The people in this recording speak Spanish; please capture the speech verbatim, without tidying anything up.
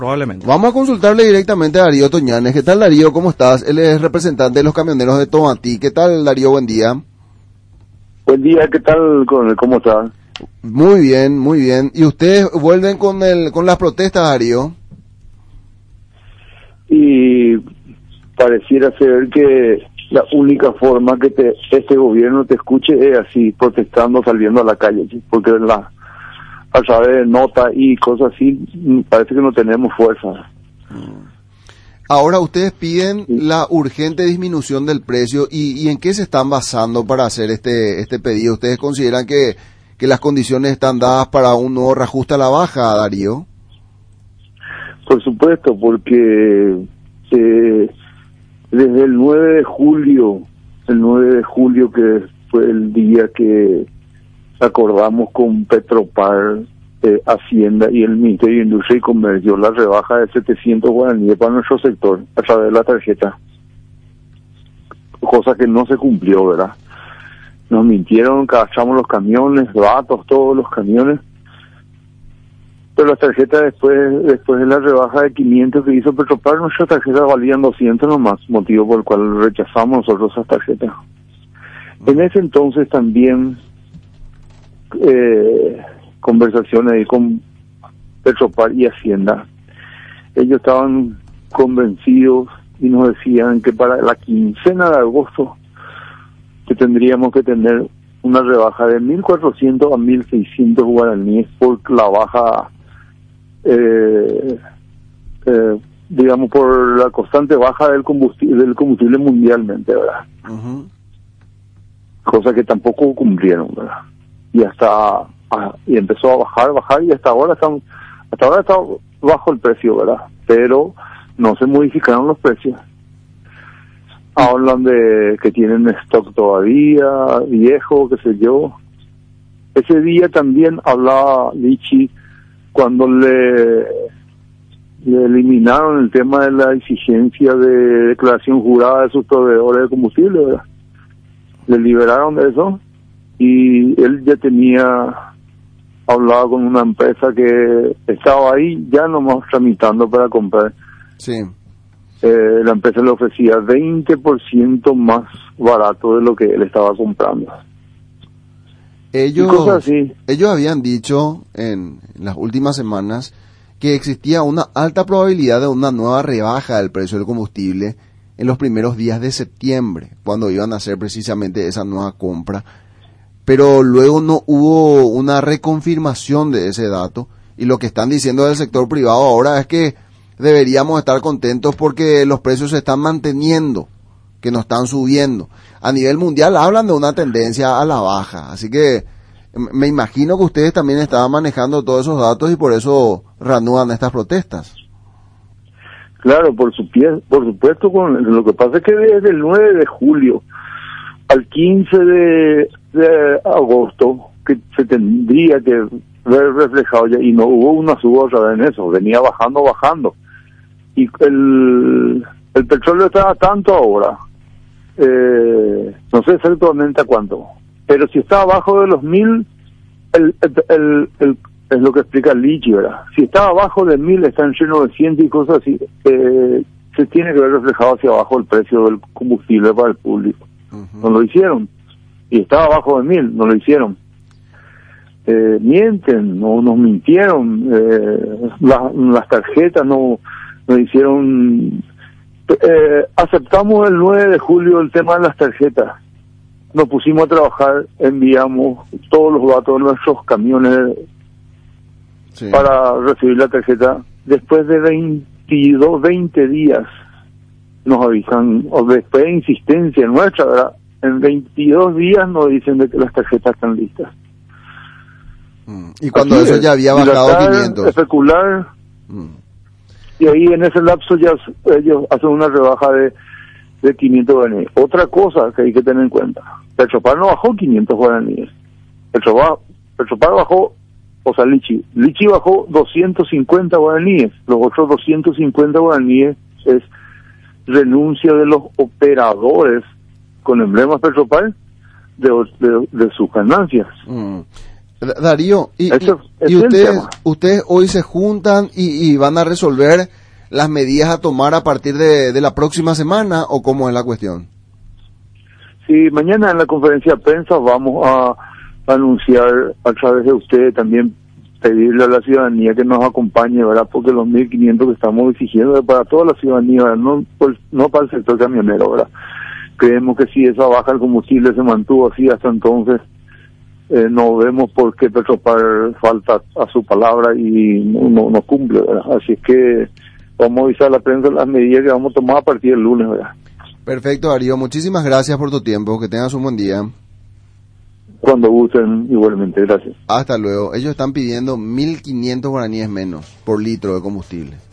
Probablemente. Vamos a consultarle directamente a Darío Toñanes. ¿Qué tal, Darío? ¿Cómo estás? Él es representante de los camioneros de Tomatí. ¿Qué tal, Darío? Buen día. Buen día, ¿qué tal? ¿Cómo está? Muy bien, muy bien. ¿Y ustedes vuelven con el con las protestas, Darío? Y pareciera ser que la única forma que te, este gobierno te escuche es así, protestando, saliendo a la calle, ¿sí? Porque la, a través de notas y cosas así, parece que no tenemos fuerza. Ahora ustedes piden Sí. la urgente disminución del precio y, y ¿en qué se están basando para hacer este este pedido? ¿Ustedes consideran que, que las condiciones están dadas para un nuevo reajuste a la baja, Darío? Por supuesto, porque eh, desde el nueve de julio, el nueve de julio que fue el día que acordamos con Petropar, eh, Hacienda y el Ministerio de Industria y Comercio la rebaja de setecientos guaraníes para nuestro sector a través de la tarjeta, cosa que no se cumplió, ¿verdad? Nos mintieron, cachamos los camiones, datos, todos los camiones, pero las tarjetas después después de la rebaja de quinientos que hizo Petropar, nuestras tarjetas valían doscientos nomás, motivo por el cual rechazamos nosotros esas tarjetas. En ese entonces también eh, conversaciones ahí con Petropar y Hacienda. Ellos estaban convencidos y nos decían que para la quincena de agosto que tendríamos que tener una rebaja de mil cuatrocientos a mil seiscientos guaraníes por la baja, eh, eh, digamos, por la constante baja del combustible, del combustible mundialmente, ¿verdad? Uh-huh. Cosa que tampoco cumplieron, ¿verdad? Y hasta ah, y empezó a bajar, bajar y hasta ahora están, hasta ahora está bajo el precio, ¿verdad? Pero no se modificaron los precios. Hablan de que tienen stock todavía, viejo, qué sé yo. Ese día también hablaba Lichi cuando le, le eliminaron el tema de la exigencia de declaración jurada de sus proveedores de combustible, ¿verdad? Le liberaron de eso y él ya tenía hablado con una empresa que estaba ahí ya nomás tramitando para comprar. Sí. Eh, la empresa le ofrecía veinte por ciento más barato de lo que él estaba comprando. Ellos, Y cosas así. ellos habían dicho en, en las últimas semanas que existía una alta probabilidad de una nueva rebaja del precio del combustible en los primeros días de septiembre, cuando iban a hacer precisamente esa nueva compra. Pero luego no hubo una reconfirmación de ese dato y lo que están diciendo del sector privado ahora es que deberíamos estar contentos porque los precios se están manteniendo, que no están subiendo. A nivel mundial hablan de una tendencia a la baja, así que me imagino que ustedes también estaban manejando todos esos datos y por eso reanudan estas protestas. Claro, por, su pie, por supuesto, con lo que pasa es que desde el nueve de julio al quince de, de agosto, que se tendría que ver reflejado ya, y no hubo una suba otra vez en eso, venía bajando, bajando. Y el, el petróleo está a tanto ahora, eh, no sé exactamente a cuánto, pero si está abajo de los mil, el, el, el, el, es lo que explica Lichi, ¿verdad? Si está abajo de mil, está en novecientos y cosas así, eh, se tiene que ver reflejado hacia abajo el precio del combustible para el público. Uh-huh. No lo hicieron. Y estaba abajo de mil, no lo hicieron. Eh, mienten, no nos mintieron, eh, la, las tarjetas no nos hicieron. Eh, aceptamos el nueve de julio el tema de las tarjetas, nos pusimos a trabajar, enviamos todos los datos de nuestros camiones, sí, para recibir la tarjeta. Después de veintidós, veinte días nos avisan, o después de insistencia nuestra, ¿verdad? En veintidós días nos dicen de que las tarjetas están listas. Y cuando Así eso es, ya había bajado quinientos. Especular, mm. y ahí en ese lapso ya ellos hacen una rebaja de, de quinientos guaraníes. Otra cosa que hay que tener en cuenta, Petropar no bajó quinientos guaraníes. Petropar, Petropar bajó, o sea, Lichi, Lichi bajó doscientos cincuenta guaraníes. Los otros doscientos cincuenta guaraníes es renuncia de los operadores con emblemas Petropar de, de, de sus ganancias. Mm. Da- Darío, y, Eso- y- ese y es el ustedes, tema. ustedes hoy se juntan y, y van a resolver las medidas a tomar a partir de, de la próxima semana, ¿o cómo es la cuestión? Sí, mañana en la conferencia de prensa vamos a anunciar a través de ustedes también, pedirle a la ciudadanía que nos acompañe, ¿verdad? Porque los mil quinientos que estamos exigiendo es para toda la ciudadanía, ¿verdad? No, por- no para el sector camionero, ¿verdad? Creemos que si esa baja del combustible se mantuvo así hasta entonces, eh, no vemos por qué Petropar falta a su palabra y no, no, no cumple, ¿verdad? Así es que vamos a avisar a la prensa las medidas que vamos a tomar a partir del lunes, ¿verdad? Perfecto, Darío, muchísimas gracias por tu tiempo, que tengas un buen día. Cuando gusten, igualmente, gracias. Hasta luego. Ellos están pidiendo mil quinientos guaraníes menos por litro de combustible.